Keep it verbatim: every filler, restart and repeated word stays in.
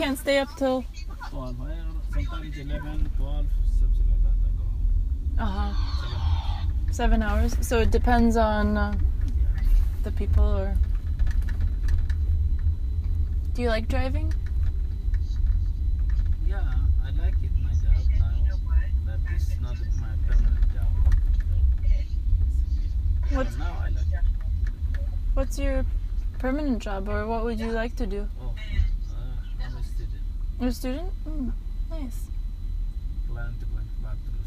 Can't stay up till twelve. Sometimes eleven, twelve, something like that. I go home. uh Seven. seven hours. So it depends on uh, the people, or do you like driving? Yeah, I like it, my job now, but it's not my permanent job. So, What's now I like it. What's your permanent job, or what would you like to do? Oh, uh, I'm a student. You're a student? Mm, nice. Plan to go back to